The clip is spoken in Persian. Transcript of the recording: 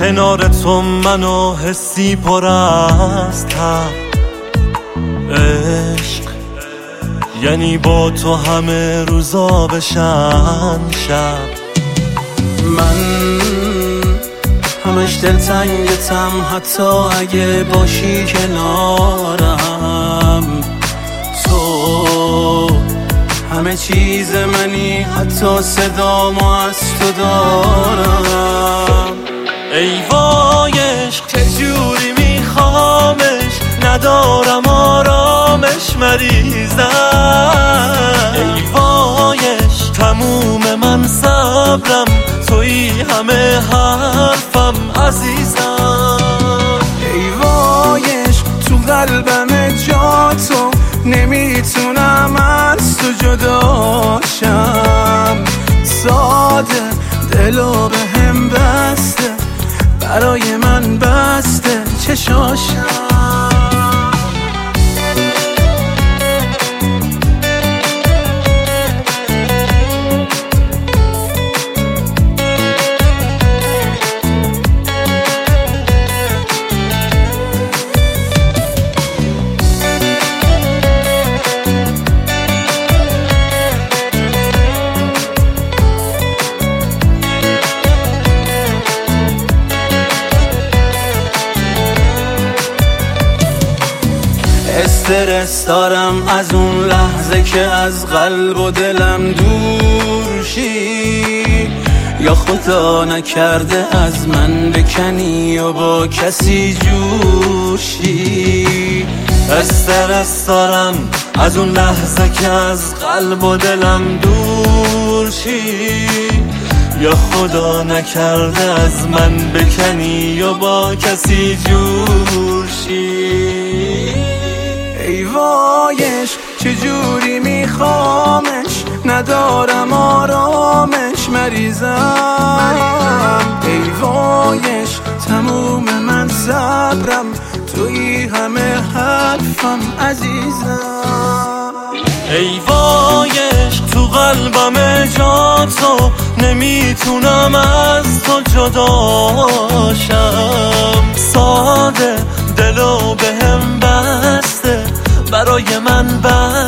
کنار تو منو حسی پر از تب. عشق یعنی با تو همه روزا بشن شب. من همش دلتنگتم حتی اگه باشی کنارم. تو همه چیز منی حتی صدامو از تو دارم. ای وای عشق چجوری میخوامش، ندارم آرامش مریضم. ای وای عشق تموم من صبرم، توی همه حرفم عزیزم. ای وای عشق تو قلبم جاتو، نمیتونم از تو جداشم. ساده دلو به هم بسته، برای من بسته چشاشم. استرس دارم از اون لحظه که از قلب و دلم دور شی، یا خدا نکرده از من بکنی و با کسی جور شی. استرس دارم از اون لحظه که از قلب و دلم دور شی، یا خدا نکرده از من بکنی و با کسی جور شی. ای وایش چجوری میخوامش، ندارم آرامش مریضم. ای وایش تموم من صبرم، توی همه حرفم عزیزم. ای وایش تو قلبم جاتو، نمیتونم از تو جداشم. ساده دلو به هم بسته، برای من